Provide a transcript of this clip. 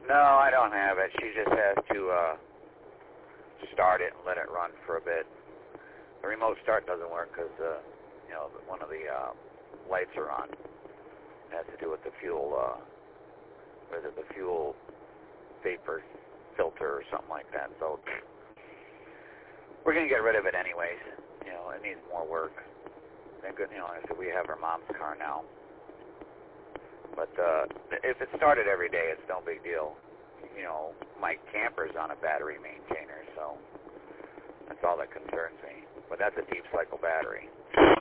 No, I don't have it. She just has to start it and let it run for a bit. The remote start doesn't work because, one of the lights are on. It has to do with the fuel, the fuel vapor filter or something like that. So we're going to get rid of it anyways. It needs more work. Thank goodness, like I said, we have her mom's car now. But if it started every day, it's no big deal. My camper's on a battery maintainer, so that's all that concerns me. But that's a deep cycle battery.